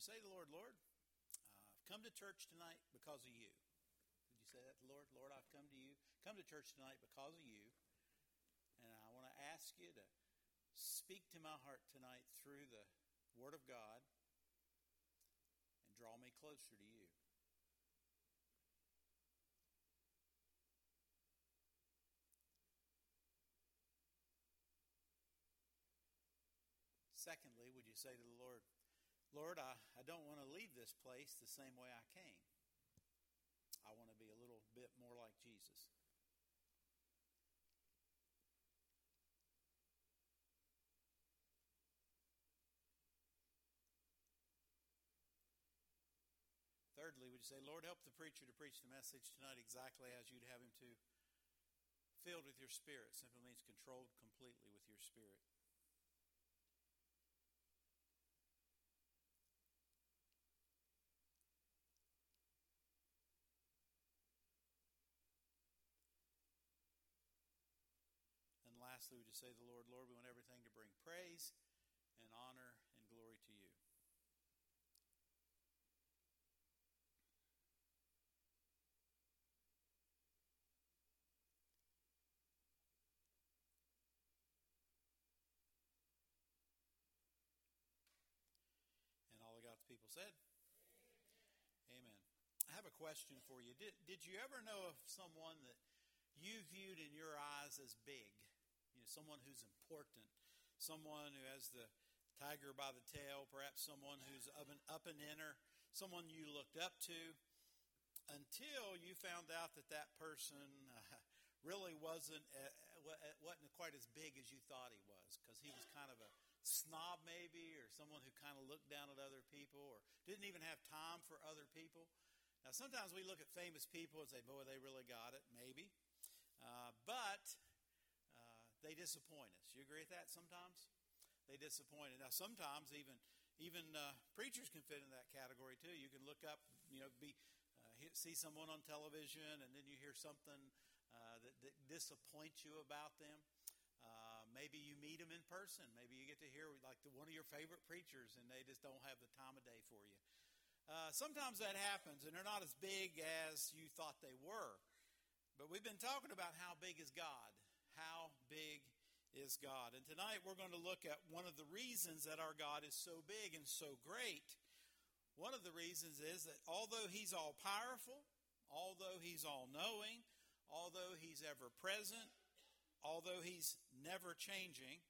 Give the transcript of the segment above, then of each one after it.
say to the Lord, Lord, I've come to church tonight because of you? Did you say that to the Lord? Lord, I've come to church tonight because of you. And I want to ask you to speak to my heart tonight through the Word of God and draw me closer to you. Secondly, would you say to the Lord, Lord, I don't want to leave this place the same way I came. I want to be a little bit more like Jesus. Thirdly, would you say, Lord, help the preacher to preach the message tonight exactly as you'd have him to. Filled with your Spirit simply means controlled completely with your Spirit. And lastly, would you say to the Lord, Lord, we want everything to bring praise and honor and glory to you. And all of God's people said, Amen. I have a question for you. Did you ever know of someone that you viewed in your eyes as big? You know, someone who's important, someone who has the tiger by the tail, perhaps someone who's up and inner, someone you looked up to, until you found out that person really wasn't quite as big as you thought he was, because he was kind of a snob maybe, or someone who kind of looked down at other people, or didn't even have time for other people. Now, sometimes we look at famous people and say, boy, they really got it, maybe. But they disappoint us. You agree with that sometimes? They disappoint us. Now, sometimes even preachers can fit in that category too. You can look up, see someone on television, and then you hear something that disappoints you about them. Maybe you meet them in person. Maybe you get to hear like one of your favorite preachers, and they just don't have the time of day for you. Sometimes that happens, and they're not as big as you thought they were. But we've been talking about how big is God. How big is God? And tonight we're going to look at one of the reasons that our God is so big and so great. One of the reasons is that although He's all powerful, although He's all knowing, although He's ever present, although He's never changing,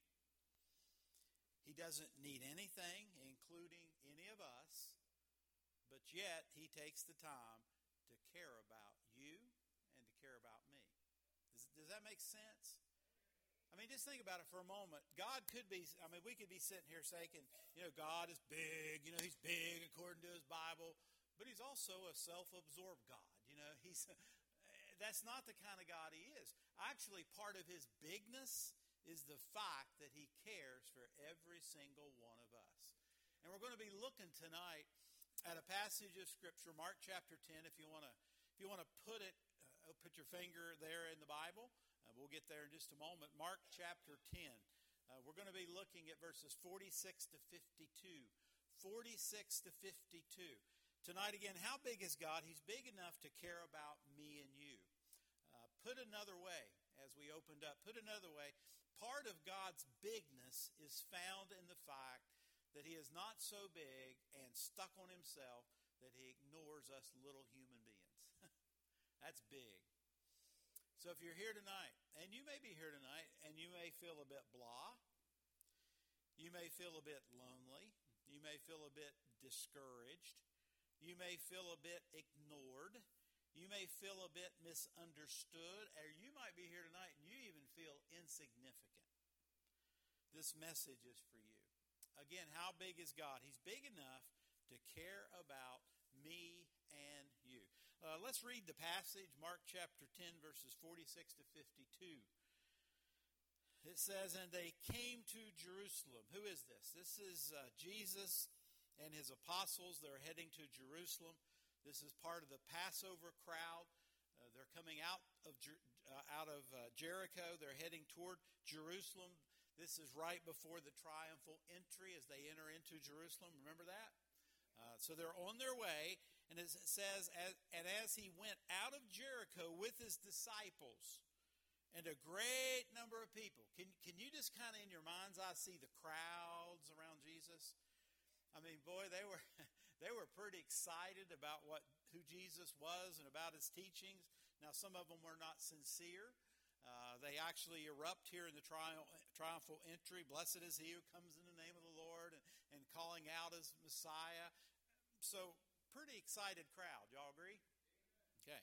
He doesn't need anything, including any of us, but yet He takes the time to care about you and to care about me. Does that make sense? I mean, just think about it for a moment. God could be, we could be sitting here saying, God is big, He's big according to His Bible, but He's also a self-absorbed God. That's not the kind of God He is. Actually, part of His bigness is the fact that He cares for every single one of us. And we're going to be looking tonight at a passage of Scripture, Mark chapter 10. If you want to put your finger there in the Bible. We'll get there in just a moment. Mark chapter 10. We're going to be looking at verses 46 to 52. 46 to 52. Tonight again, how big is God? He's big enough to care about me and you. Put another way, as we opened up, part of God's bigness is found in the fact that He is not so big and stuck on Himself that He ignores us little human beings. That's big. So if you're here tonight, and you may be here tonight, and you may feel a bit blah, you may feel a bit lonely, you may feel a bit discouraged, you may feel a bit ignored, you may feel a bit misunderstood, or you might be here tonight and you even feel insignificant. This message is for you. Again, how big is God? He's big enough to care about me and you. Let's read the passage, Mark chapter 10, verses 46 to 52. It says, and they came to Jerusalem. Who is this? This is Jesus and His apostles. They're heading to Jerusalem. This is part of the Passover crowd. They're coming out of Jericho. They're heading toward Jerusalem. This is right before the triumphal entry as they enter into Jerusalem. Remember that? So they're on their way, and as it says, as he went out of Jericho with his disciples and a great number of people. Can you just kind of in your mind's eye see the crowds around Jesus? I mean, boy, they were they were pretty excited about who Jesus was and about his teachings. Now, some of them were not sincere. They actually erupt here in the triumphal entry. Blessed is he who comes in the name of the Lord, and calling out as Messiah. So, pretty excited crowd. Y'all agree? Okay.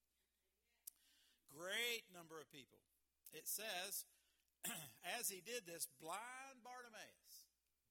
Great number of people. It says, as he did this, blind Bartimaeus,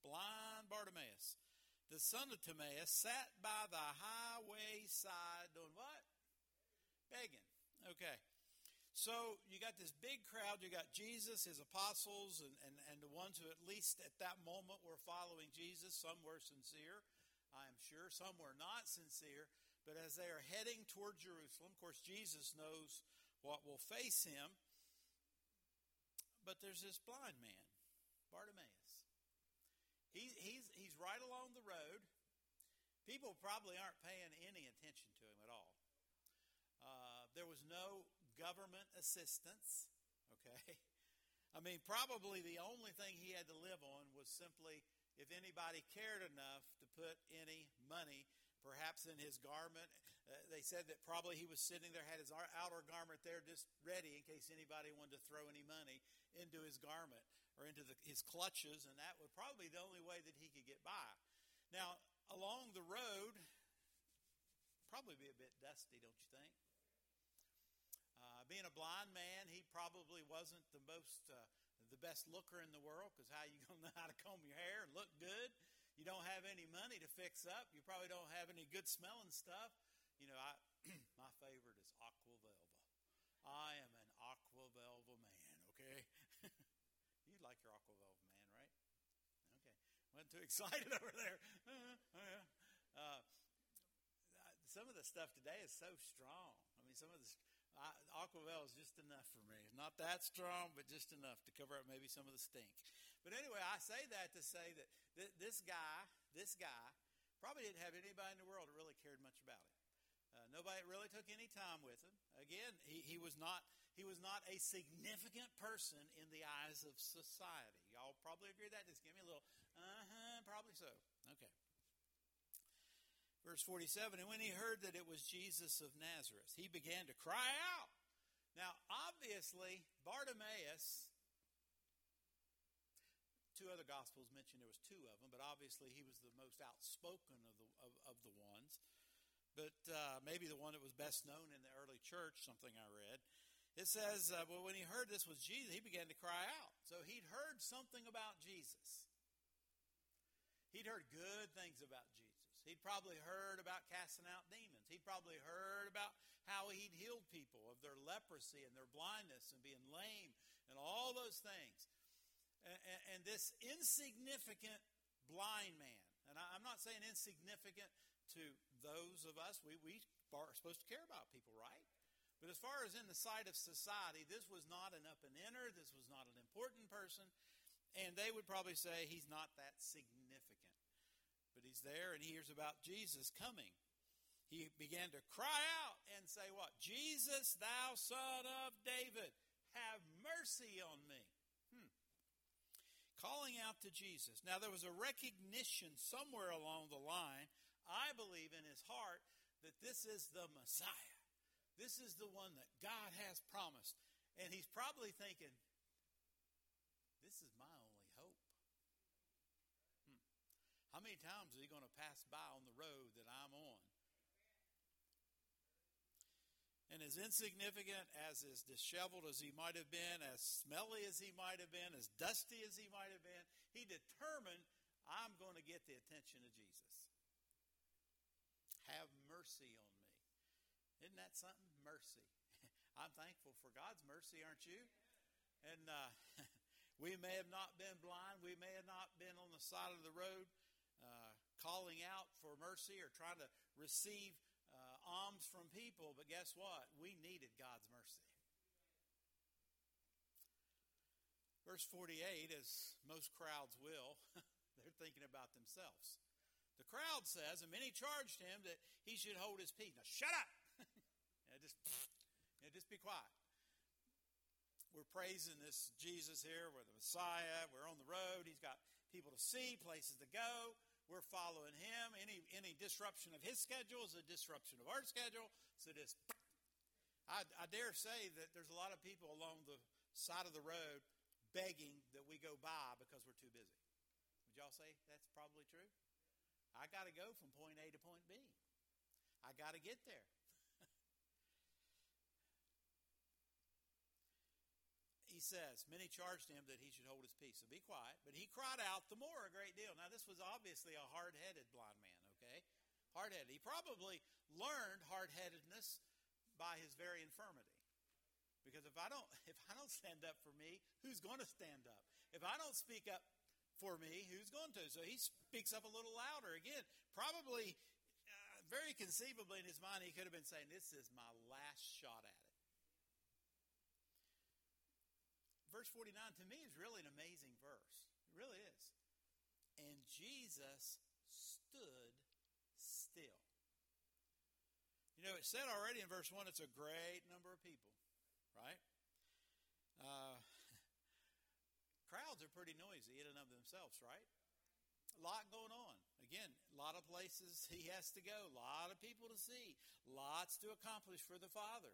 the son of Timaeus, sat by the highway side doing what? Begging. Okay. So you got this big crowd. You got Jesus, his apostles, and the ones who at least at that moment were following Jesus. Some were sincere, I am sure. Some were not sincere. But as they are heading toward Jerusalem, of course, Jesus knows what will face him. But there's this blind man, Bartimaeus. He's right along the road. People probably aren't paying any attention to him at all. There was no government assistance, okay? I mean, probably the only thing he had to live on was simply if anybody cared enough to put any money, perhaps in his garment. They said that probably he was sitting there, had his outer garment there just ready in case anybody wanted to throw any money into his garment or into his clutches, and that would probably be the only way that he could get by. Now, along the road, probably be a bit dusty, don't you think? Being a blind man, he probably wasn't the best looker in the world, because how are you going to know how to comb your hair and look good? You don't have any money to fix up. You probably don't have any good smelling stuff. You know, my favorite is Aqua Velva. I am an Aqua Velva man, okay? You like your Aqua Velva man, right? Okay. Wasn't too excited over there. Some of the stuff today is so strong. I mean, some of the Aqua Velva is just enough for me. Not that strong, but just enough to cover up maybe some of the stink. But anyway, I say that to say that this guy probably didn't have anybody in the world that really cared much about him. Nobody really took any time with him. Again, he was not a significant person in the eyes of society. Y'all probably agree with that. Just give me a little, probably so. Okay. Verse 47, and when he heard that it was Jesus of Nazareth, he began to cry out. Now, obviously, Bartimaeus, two other Gospels mention there was two of them, but obviously he was the most outspoken of the ones. But maybe the one that was best known in the early church, something I read. It says, well, when he heard this was Jesus, he began to cry out. So he'd heard something about Jesus. He'd heard good things about Jesus. He'd probably heard about casting out demons. He'd probably heard about how he'd healed people of their leprosy and their blindness and being lame and all those things. And this insignificant blind man, and I'm not saying insignificant to those of us, we are supposed to care about people, right? But as far as in the sight of society, this was not an up-and-inner, this was not an important person, and they would probably say he's not that significant. But he's there and he hears about Jesus coming. He began to cry out and say what? Jesus, thou son of David, have mercy on me. Calling out to Jesus. Now there was a recognition somewhere along the line, I believe in his heart, that this is the Messiah. This is the one that God has promised. And he's probably thinking, this is my only hope. How many times is he going to pass by on the road that I'm on? And as insignificant, as disheveled as he might have been, as smelly as he might have been, as dusty as he might have been, he determined, I'm going to get the attention of Jesus. Have mercy on me. Isn't that something? Mercy. I'm thankful for God's mercy, aren't you? And we may have not been blind. We may have not been on the side of the road calling out for mercy or trying to receive alms from people. But guess what? We needed God's mercy. Verse 48, as most crowds will, they're thinking about themselves. The crowd says, and many charged him that he should hold his peace. Now, shut up! Just be quiet. We're praising this Jesus here. We're the Messiah. We're on the road. He's got people to see, places to go. We're following him. Any disruption of his schedule is a disruption of our schedule. So I dare say that there's a lot of people along the side of the road begging that we go by because we're too busy. Would y'all say that's probably true? I got to go from point A to point B. I got to get there. He says, many charged him that he should hold his peace. So be quiet. But he cried out the more a great deal. Now, this was obviously a hard-headed blind man, okay? Hard-headed. He probably learned hard-headedness by his very infirmity. Because if I don't stand up for me, who's going to stand up? If I don't speak up for me, who's going to? So he speaks up a little louder. Again, probably, very conceivably in his mind, he could have been saying, this is my last shot at it. Verse 49 to me is really an amazing verse. It really is. And Jesus stood still. You know, it said already in verse 1, it's a great number of people, right? Crowds are pretty noisy in and of themselves, right? A lot going on. Again, a lot of places he has to go, a lot of people to see, lots to accomplish for the Father.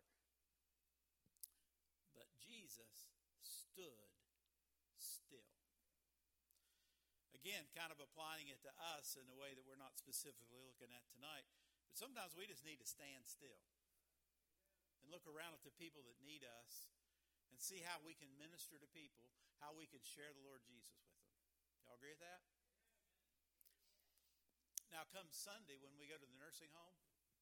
But Jesus stood still. Again, kind of applying it to us in a way that we're not specifically looking at tonight. But sometimes we just need to stand still and look around at the people that need us and see how we can minister to people, how we can share the Lord Jesus with them. Y'all agree with that? Now, come Sunday when we go to the nursing home,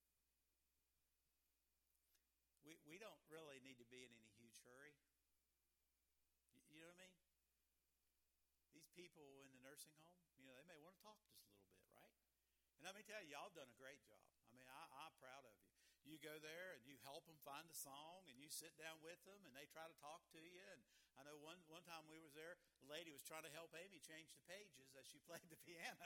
we don't really need to be in any huge hurry. You know what I mean? These people in the nursing home, they may want to talk just a little bit, right? And let me tell you, y'all have done a great job. I mean, I'm proud of you. You go there and you help them find a song and you sit down with them and they try to talk to you. And I know one time we was there, the lady was trying to help Amy change the pages as she played the piano.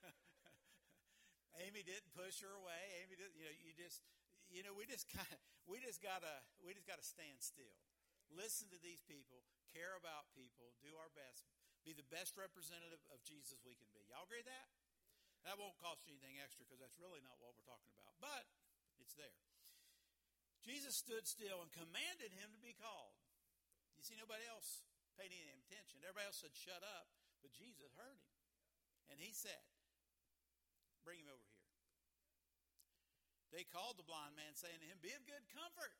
Amy didn't push her away. Amy didn't, we just gotta stand still. Listen to these people, care about people, do our best, be the best representative of Jesus we can be. Y'all agree with that? That won't cost you anything extra because that's really not what we're talking about. But it's there. Jesus stood still and commanded him to be called. You see, nobody else paid any attention. Everybody else said, shut up. But Jesus heard him. And he said, bring him over here. They called the blind man, saying to him, be of good comfort.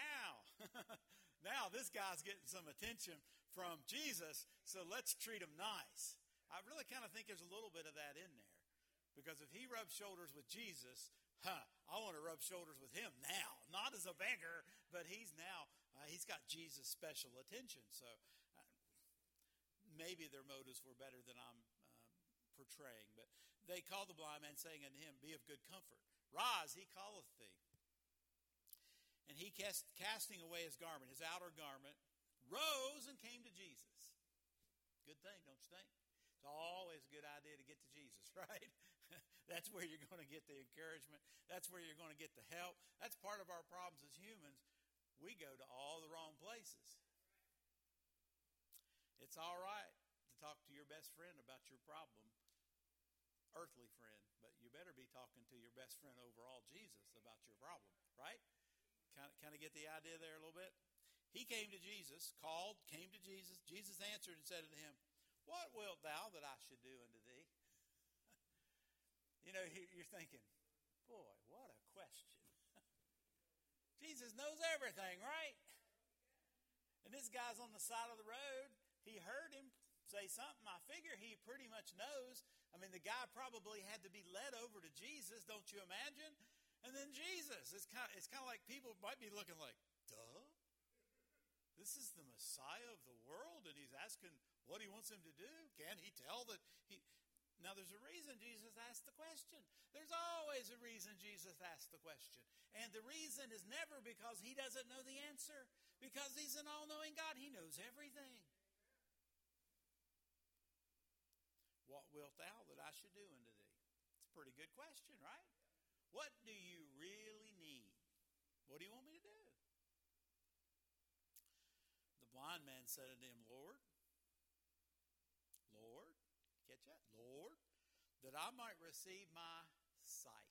Now this guy's getting some attention from Jesus, so let's treat him nice. I really kind of think there's a little bit of that in there. Because if he rubs shoulders with Jesus, I want to rub shoulders with him now. Not as a beggar, but he's got Jesus' special attention. So maybe their motives were better than I'm portraying. But they called the blind man, saying unto him, be of good comfort. Rise, he calleth thee. And he, casting away his garment, his outer garment, rose and came to Jesus. Good thing, don't you think? It's always a good idea to get to Jesus, right? That's where you're going to get the encouragement. That's where you're going to get the help. That's part of our problems as humans. We go to all the wrong places. It's all right to talk to your best friend about your problem, earthly friend, but you better be talking to your best friend overall, Jesus, about your problem, right? Kind of get the idea there a little bit? He came to Jesus, came to Jesus. Jesus answered and said unto him, what wilt thou that I should do unto thee? You're thinking, boy, what a question. Jesus knows everything, right? And this guy's on the side of the road. He heard him say something. I figure he pretty much knows. I mean, the guy probably had to be led over to Jesus, don't you imagine? And then Jesus. It's kind of like people might be looking like, duh? This is the Messiah of the world, and he's asking what he wants him to do? Can he tell that he... Now, there's a reason Jesus asked the question. There's always a reason Jesus asked the question. And the reason is never because he doesn't know the answer. Because he's an all-knowing God. He knows everything. What wilt thou that I should do unto thee? It's a pretty good question, right? What do you really need? What do you want me to do? The blind man said unto him, Lord, catch that? Lord, that I might receive my sight.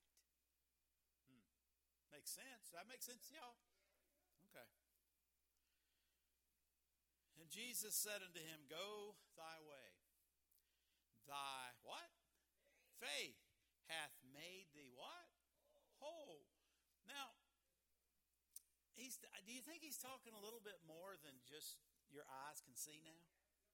Makes sense. Does that make sense to y'all? Okay. And Jesus said unto him, Go thy way. Thy what? Faith hath made thee what? Whole. Now, do you think he's talking a little bit more than just your eyes can see now?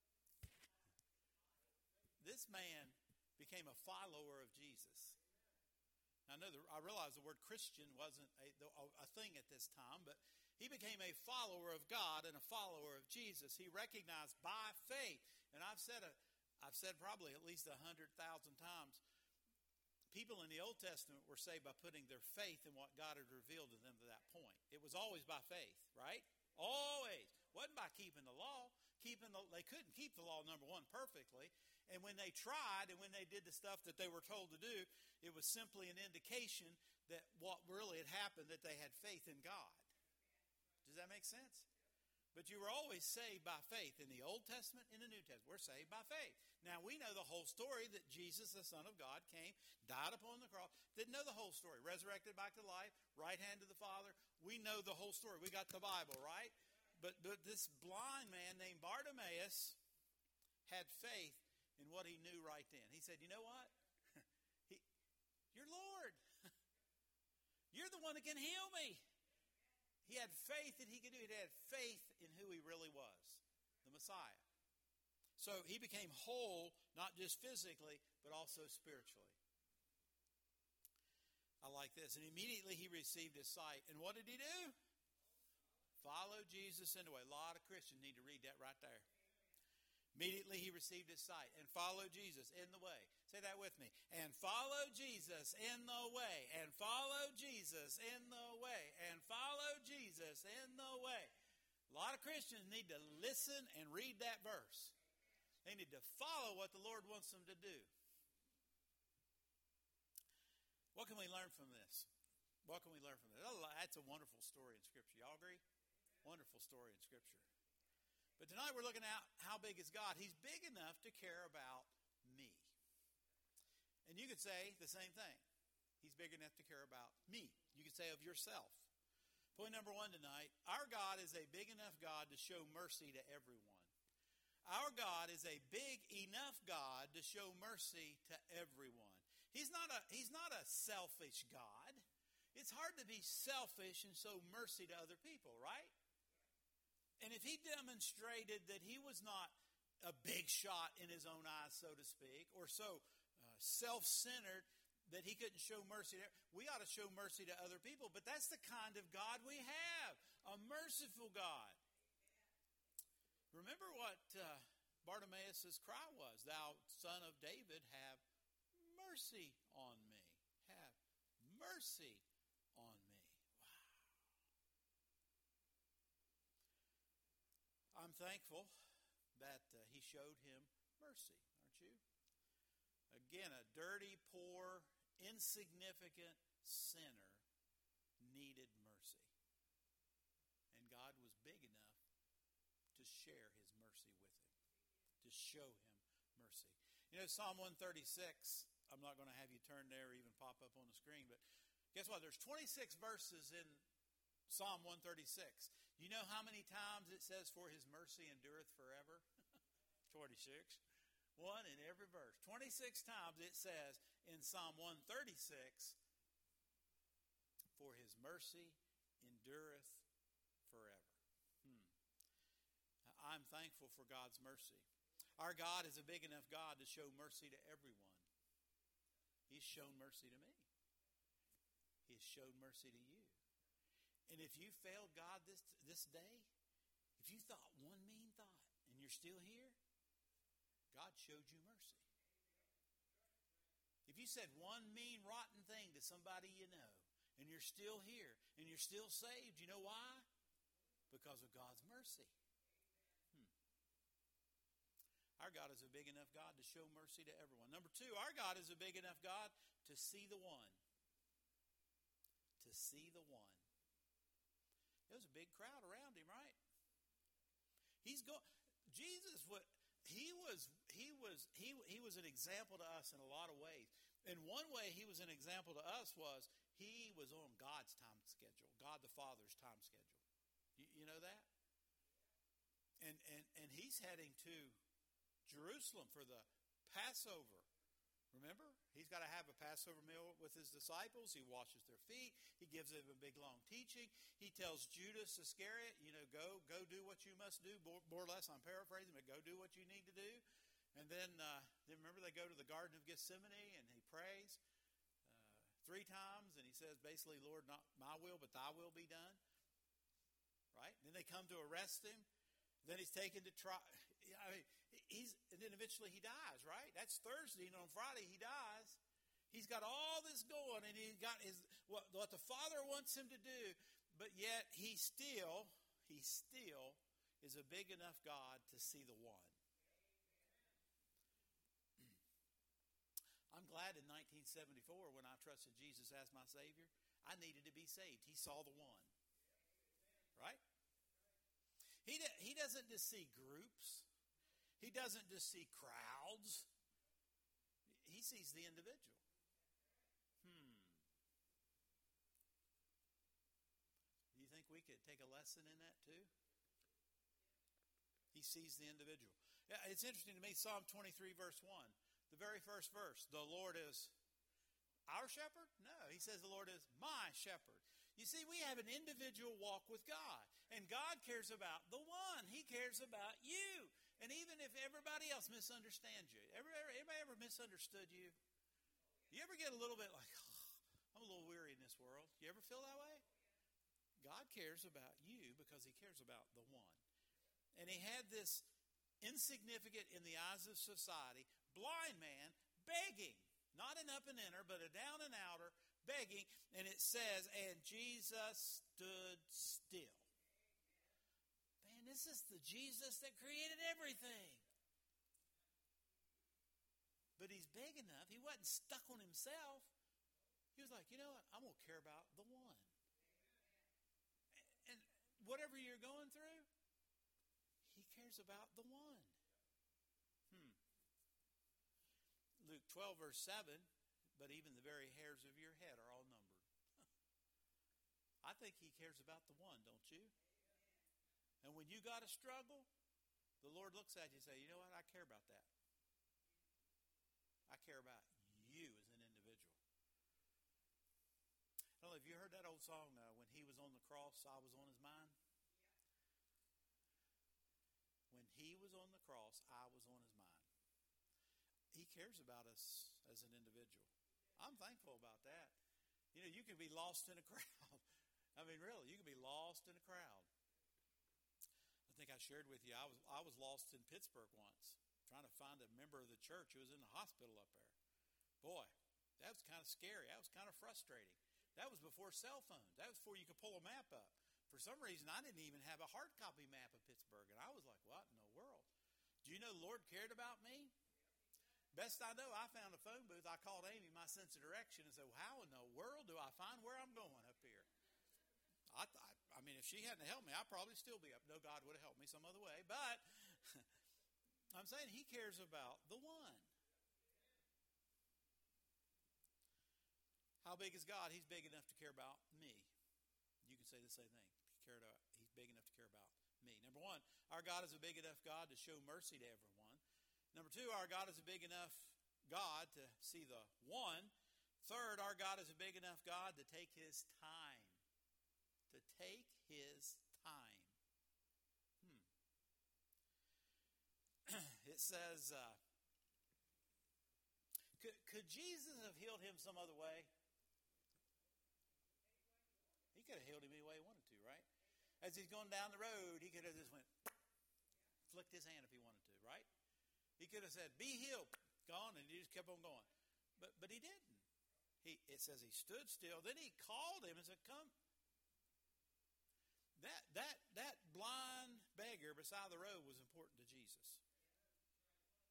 This man became a follower of Jesus. Now, I realize the word Christian wasn't a thing at this time, but he became a follower of God and a follower of Jesus. He recognized by faith, and I've said probably at least 100,000 times, people in the Old Testament were saved by putting their faith in what God had revealed to them to that point. It was always by faith, right? Always. Wasn't by keeping the law. They couldn't keep the law, number one, perfectly. And when they tried and when they did the stuff that they were told to do, it was simply an indication that what really had happened, that they had faith in God. Does that make sense? But you were always saved by faith in the Old Testament and the New Testament. We're saved by faith. Now, we know the whole story that Jesus, the Son of God, came, died upon the cross. Didn't know the whole story. Resurrected back to life, right hand to the Father. We know the whole story. We got the Bible, right? But this blind man named Bartimaeus had faith in what he knew right then. He said, you know what? You're Lord. You're the one that can heal me. He had faith that he could do it. He had faith in who he really was, the Messiah. So he became whole, not just physically, but also spiritually. I like this. And immediately he received his sight. And what did he do? Follow Jesus in the way. A lot of Christians need to read that right there. Immediately he received his sight and followed Jesus in the way. Say that with me. And follow Jesus in the way. And follow Jesus in the way. And follow Jesus in the way. A lot of Christians need to listen and read that verse. They need to follow what the Lord wants them to do. What can we learn from this? What can we learn from this? That's a wonderful story in Scripture. Y'all agree? Wonderful story in Scripture. But tonight we're looking at how big is God. He's big enough to care about me. And you could say the same thing. He's big enough to care about me. You could say of yourself. Point number one tonight, our God is a big enough God to show mercy to everyone. Our God is a big enough God to show mercy to everyone. He's not a selfish God. It's hard to be selfish and show mercy to other people, right? And if he demonstrated that he was not a big shot in his own eyes, so to speak, or so self-centered that he couldn't show mercy to, we ought to show mercy to other people. But that's the kind of God we have, a merciful God. Remember what Bartimaeus' cry was, Thou son of David, have mercy on me. Have mercy on me. Wow. I'm thankful that he showed him mercy, aren't you? Again, a dirty, poor, insignificant sinner needed mercy. And God was big enough to share his mercy with him, to show him mercy. You know, Psalm 136, I'm not going to have you turn there or even pop up on the screen, but guess what? There's 26 verses in Psalm 136. You know how many times it says, for his mercy endureth forever? 26. One in every verse. 26 times it says in Psalm 136, for his mercy endureth forever. I'm thankful for God's mercy. Our God is a big enough God to show mercy to everyone. He's shown mercy to me. He's shown mercy to you. And if you failed God this day, if you thought one mean thought and you're still here, God showed you mercy. If you said one mean, rotten thing to somebody you know, and you're still here, and you're still saved, you know why? Because of God's mercy. Our our God is a big enough God to show mercy to everyone. Number two, our God is a big enough God to see the one. To see the one. There was a big crowd around him, right? Jesus, he was an example to us in a lot of ways. And one way he was an example to us was he was on God's time schedule, God the Father's time schedule. You know that? And he's heading to Jerusalem for the Passover. Remember? He's got to have a Passover meal with his disciples. He washes their feet. He gives them a big, long teaching. He tells Judas Iscariot, go do what you must do. More or less, I'm paraphrasing, but go do what you need to do. And then remember they go to the Garden of Gethsemane, and he prays 3 times, and he says basically, Lord, not my will, but thy will be done. Right? Then they come to arrest him. Then he's taken to trial. And then eventually he dies, right? That's Thursday, and on Friday he dies. He's got all this going, and he's got what the Father wants him to do, but yet he still is a big enough God to see the one. I'm glad in 1974 when I trusted Jesus as my Savior, I needed to be saved. He saw the one. Right? He doesn't just see groups. He doesn't just see crowds. He sees the individual. Do you think we could take a lesson in that too? He sees the individual. Yeah, it's interesting to me, Psalm 23, verse 1. The very first verse, the Lord is our shepherd? No, he says the Lord is my shepherd. You see, we have an individual walk with God, and God cares about the one. He cares about you. And even if everybody else misunderstands you, anybody ever misunderstood you? You ever get a little bit like, I'm a little weary in this world? You ever feel that way? God cares about you because he cares about the one. And he had this insignificant in the eyes of society, blind man begging, not an up and inner, but a down and outer, begging, and it says, and Jesus stood still. Man, this is the Jesus that created everything. But he's big enough. He wasn't stuck on himself. He was like, you know what? I'm going to care about the one. And whatever you're going through, he cares about the one. Luke 12, verse 7, but even the very hairs of your head are all numbered. I think he cares about the one, don't you? And when you got a struggle, the Lord looks at you and says, you know what? I care about that. I care about you as an individual. I don't know if you heard that old song, when he was on the cross, I was on his mind. When he was on the cross, I was on his mind. He cares about us as an individual. I'm thankful about that. You can be lost in a crowd. I mean, really, you can be lost in a crowd. I think I shared with you, I was lost in Pittsburgh once, trying to find a member of the church who was in the hospital up there. Boy, that was kind of scary. That was kind of frustrating. That was before cell phones. That was before you could pull a map up. For some reason, I didn't even have a hard copy map of Pittsburgh, and I was like, what in the world? Do you know the Lord cared about me? Best I know, I found a phone booth. I called Amy, my sense of direction, and said, well, how in the world do I find where I'm going up here? I mean, if she hadn't helped me, I'd probably still be up. No, God would have helped me some other way. But I'm saying he cares about the one. How big is God? He's big enough to care about me. You can say the same thing. He's big enough to care about me. Number one, our God is a big enough God to show mercy to everyone. Number two, our God is a big enough God to see the one. Third, our God is a big enough God to take his time. To take his time. It says, could Jesus have healed him some other way? He could have healed him any way he wanted to, right? As he's going down the road, he could have just flicked his hand if he wanted to, right? He could have said, be healed, gone, and he just kept on going. But he didn't. It says he stood still. Then he called him and said, come. That blind beggar beside the road was important to Jesus.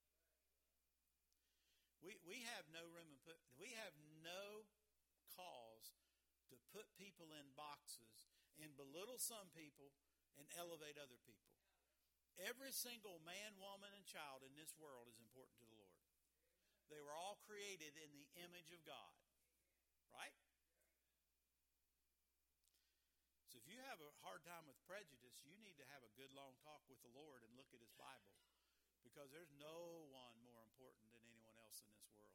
We have no room and we have no cause to put people in boxes and belittle some people and elevate other people. Every single man, woman, and child in this world is important to the Lord. They were all created in the image of God. Right? So if you have a hard time with prejudice, you need to have a good long talk with the Lord and look at His Bible. Because there's no one more important than anyone else in this world.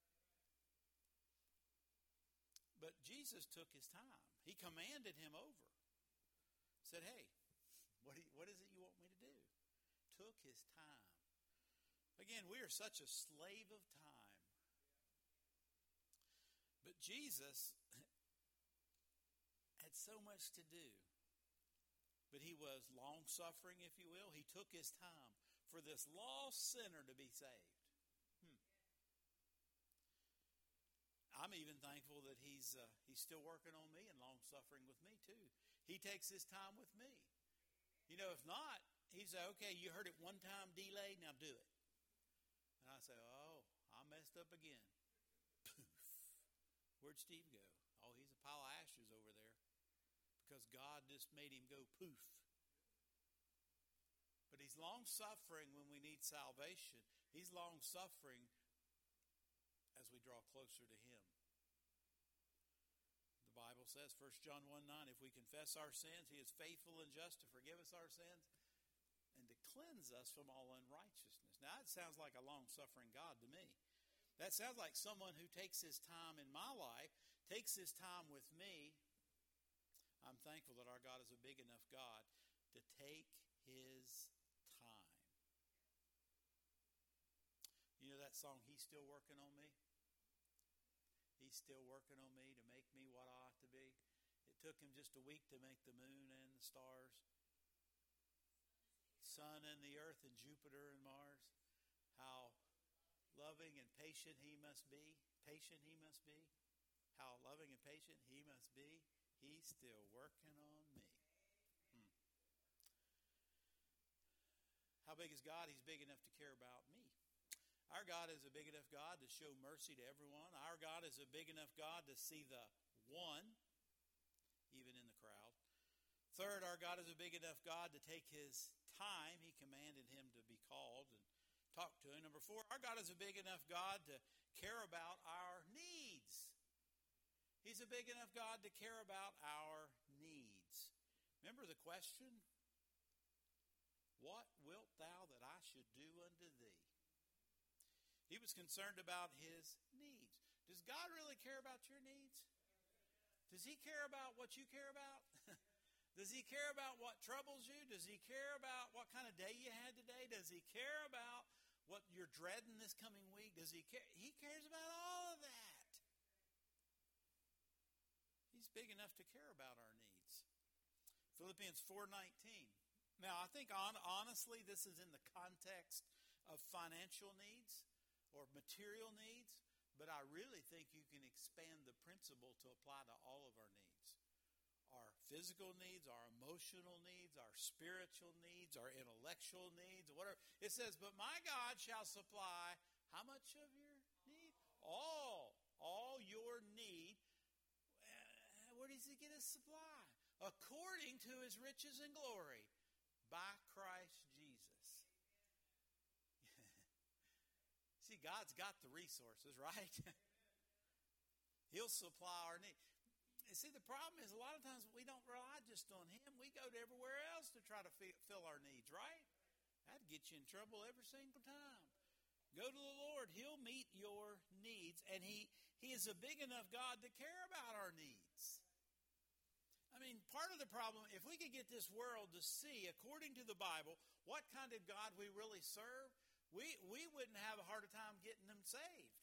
But Jesus took His time. He commanded him over. Said, hey, what is it you want me to do? Took His time. Again, we are such a slave of time. But Jesus had so much to do. But He was long-suffering, if you will. He took His time for this lost sinner to be saved. I'm even thankful that He's still working on me and long-suffering with me too. He takes His time with me. You know, if not, He say, okay, you heard it one time delayed, now do it. And I say, oh, I messed up again. Poof. Where'd Steve go? Oh, he's a pile of ashes over there because God just made him go poof. But He's long-suffering when we need salvation. He's long-suffering as we draw closer to Him. The Bible says, 1 John 1:9, if we confess our sins, He is faithful and just to forgive us our sins and to cleanse us from all unrighteousness. Now, that sounds like a long-suffering God to me. That sounds like someone who takes His time in my life, takes His time with me. I'm thankful that our God is a big enough God to take His time. You know that song, He's Still Working on Me? He's still working on me to make me what I ought to be. It took Him just a week to make the moon and the stars, sun and the earth and Jupiter and Mars. How loving and patient He must be. Patient He must be. How loving and patient He must be. He's still working on me. How big is God? He's big enough to care about me. Our God is a big enough God to show mercy to everyone. Our God is a big enough God to see the one, even in the crowd. Third, our God is a big enough God to take His time. He commanded him to be called and talk to him. Number 4, our God is a big enough God to care about our needs. He's a big enough God to care about our needs. Remember the question? What wilt thou that I should do unto thee? He was concerned about his needs. Does God really care about your needs? Does He care about what you care about? Does He care about what troubles you? Does He care about what kind of day you had today? Does He care about what you're dreading this coming week? Does He care? He cares about all of that. He's big enough to care about our needs. Philippians 4:19. Now, I think honestly this is in the context of financial needs or material needs, but I really think you can expand the principle to apply to all of our needs. Our physical needs, our emotional needs, our spiritual needs, our intellectual needs, whatever. It says, but my God shall supply how much of your need? All your need. Where does He get His supply? According to His riches and glory by Christ Jesus. See, God's got the resources, right? He'll supply our need. See, the problem is a lot of times we don't rely just on Him. We go to everywhere else to try to fill our needs, right? That'd get you in trouble every single time. Go to the Lord. He'll meet your needs, and He is a big enough God to care about our needs. I mean, part of the problem, if we could get this world to see, according to the Bible, what kind of God we really serve, we wouldn't have a harder time getting them saved.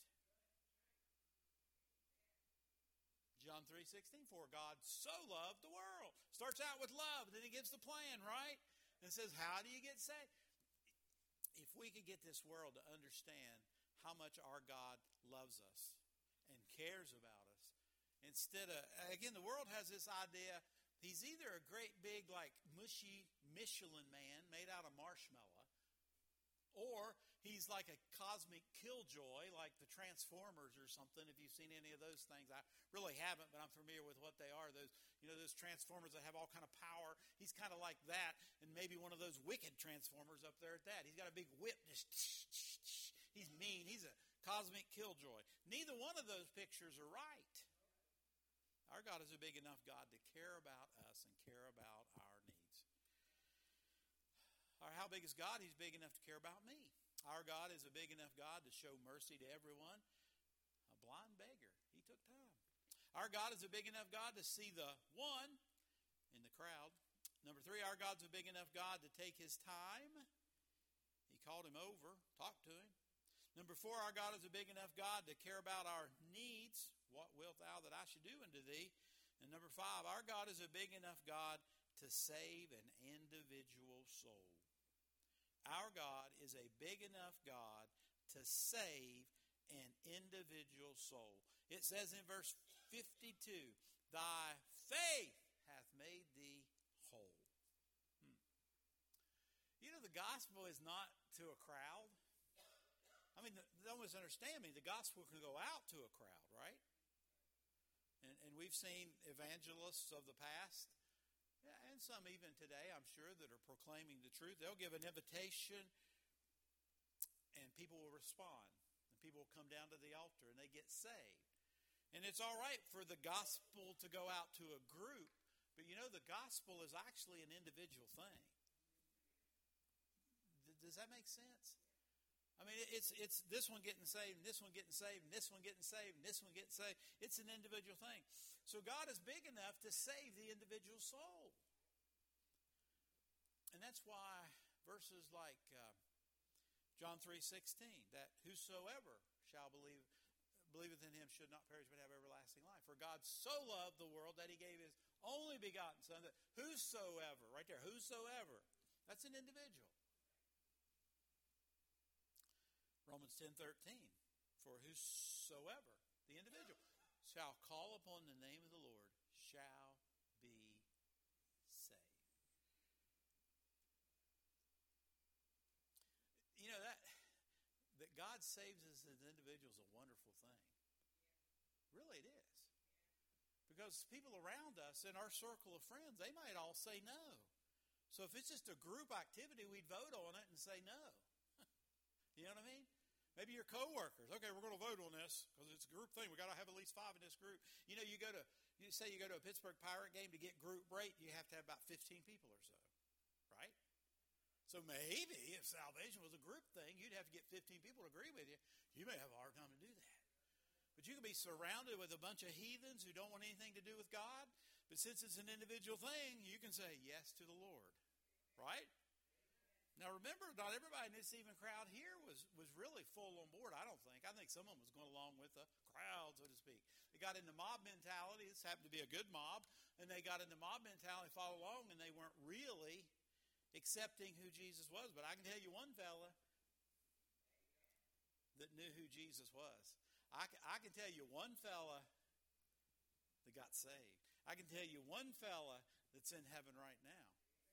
John 3:16, for God so loved the world. Starts out with love, then He gives the plan, right? And says, how do you get saved? If we could get this world to understand how much our God loves us and cares about us, instead of, again, the world has this idea, He's either a great big, like, mushy Michelin man made out of marshmallow, or he's like a cosmic killjoy, like the Transformers or something. If you've seen any of those things, I really haven't, but I'm familiar with what they are. Those Transformers that have all kind of power. He's kind of like that, and maybe one of those wicked Transformers up there at that. He's got a big whip. He's mean. He's a cosmic killjoy. Neither one of those pictures are right. Our God is a big enough God to care about us and care about our needs. How big is God? He's big enough to care about me. Our God is a big enough God to show mercy to everyone. A blind beggar, he took time. Our God is a big enough God to see the one in the crowd. Number 3, our God's a big enough God to take his time. He called him over, talked to him. Number 4, our God is a big enough God to care about our needs. What wilt thou that I should do unto thee? And number 5, our God is a big enough God to save an individual soul. Our God is a big enough God to save an individual soul. It says in verse 52, thy faith hath made thee whole. You know, the gospel is not to a crowd. I mean, don't misunderstand me. The gospel can go out to a crowd, right? And we've seen evangelists of the past, and some even today, I'm sure, that are proclaiming the truth. They'll give an invitation, and people will respond. And people will come down to the altar, and they get saved. And it's all right for the gospel to go out to a group, but you know, the gospel is actually an individual thing. Does that make sense? I mean, it's this one getting saved, and this one getting saved, and this one getting saved, and this one getting saved. It's an individual thing. So God is big enough to save the individual soul. And that's why verses like John 3:16, that whosoever shall believeth in him should not perish but have everlasting life. For God so loved the world that he gave his only begotten Son, that whosoever, right there, whosoever, that's an individual. Romans 10:13, for whosoever, the individual, shall call upon the name of the Lord shall be saved. You know, that God saves us as individuals is a wonderful thing. Really it is. Because people around us in our circle of friends, they might all say no. So if it's just a group activity, we'd vote on it and say no. You know what I mean? Maybe your coworkers. Okay, we're going to vote on this because it's a group thing. We got to have at least 5 in this group. You know, you go to a Pittsburgh Pirate game to get group rate, you have to have about 15 people or so, right? So maybe if salvation was a group thing, you'd have to get 15 people to agree with you. You may have a hard time to do that. But you can be surrounded with a bunch of heathens who don't want anything to do with God. But since it's an individual thing, you can say yes to the Lord, right? Now remember, not everybody in this even crowd here was really full on board, I don't think. I think some of them was going along with the crowd, so to speak. They got into mob mentality. This happened to be a good mob. And they got into mob mentality, followed along, and they weren't really accepting who Jesus was. But I can tell you one fella that knew who Jesus was. I can tell you one fella that got saved. I can tell you one fella that's in heaven right now.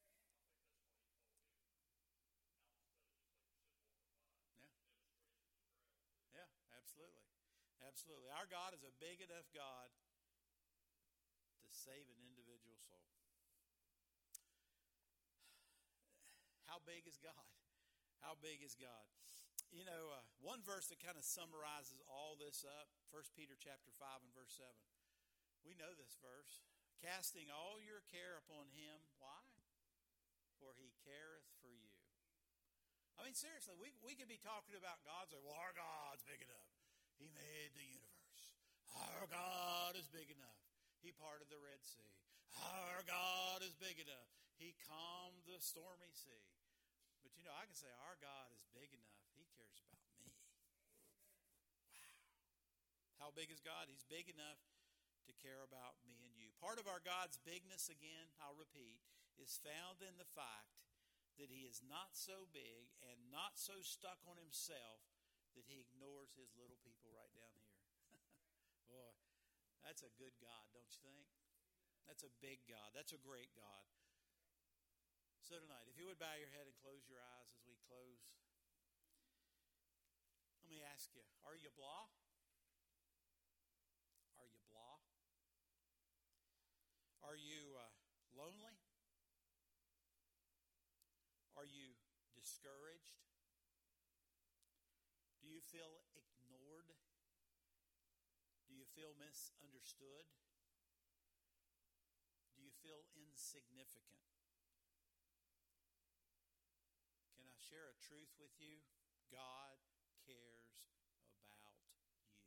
Yeah, absolutely. Absolutely. Our God is a big enough God to save an individual soul. How big is God? How big is God? You know, one verse that kind of summarizes all this up, 1 Peter chapter 5 and verse 7. We know this verse. Casting all your care upon him. Why? For he careth for you. I mean, seriously, we could be talking about God, say, well, our God's big enough. He made the universe. Our God is big enough. He parted the Red Sea. Our God is big enough. He calmed the stormy sea. But you know, I can say our God is big enough. He cares about me. Wow. How big is God? He's big enough to care about me and you. Part of our God's bigness, again, I'll repeat, is found in the fact that he is not so big and not so stuck on himself that he ignores his little people right down here. Boy, that's a good God, don't you think? That's a big God. That's a great God. So tonight, if you would bow your head and close your eyes as we close. Let me ask you, are you blah? Are you blah? Are you lonely? Are you discouraged? Do you feel ignored? Do you feel misunderstood? Do you feel insignificant? Can I share a truth with you? God cares about you.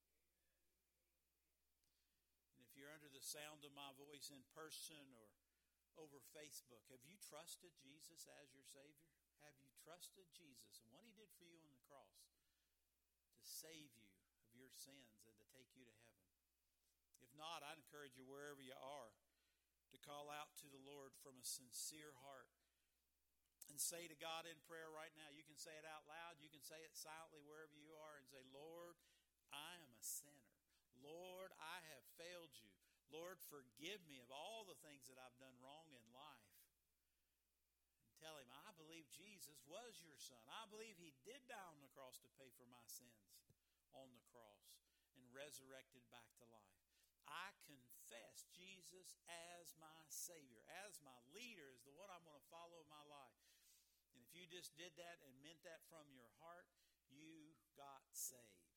And if you're under the sound of my voice in person or over Facebook, have you trusted Jesus as your Savior? Have you trusted Jesus and what He did for you on the cross to save you of your sins and to take you to heaven? If not, I'd encourage you wherever you are to call out to the Lord from a sincere heart and say to God in prayer right now. You can say it out loud. You can say it silently wherever you are and say, Lord, I am a sinner. Lord, I have failed you. Lord, forgive me of all the things that I've done wrong in life. And tell Him, I believe Jesus was your Son. I believe He did die on the cross to pay for my sins on the cross and resurrected back to life. I confess Jesus as my Savior, as my leader, as the one I'm going to follow in my life. And if you just did that and meant that from your heart, you got saved.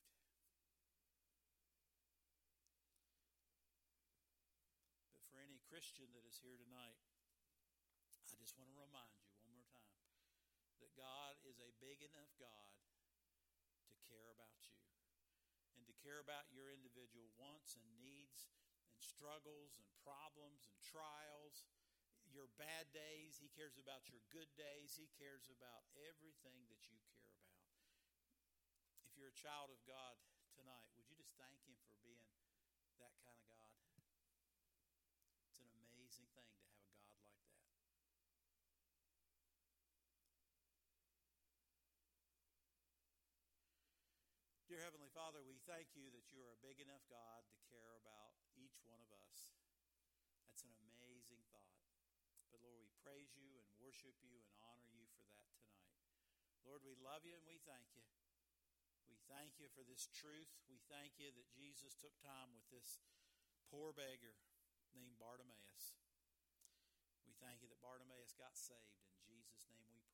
But for any Christian that is here tonight, I just want to remind you one more time that God is a big enough God to care about you and to care about your individual wants and needs and struggles and problems and trials, your bad days. He cares about your good days. He cares about everything that you care about. If you're a child of God tonight, would you just thank Him for being that kind of God? It's an amazing thing to have a God like that. Dear Heavenly Father, we thank you that you are a big enough God to care about each one of us. That's an amazing thought. But Lord, we praise you and worship you and honor you for that tonight. Lord, we love you and we thank you. We thank you for this truth. We thank you that Jesus took time with this poor beggar named Bartimaeus. We thank you that Bartimaeus got saved. In Jesus' name we pray.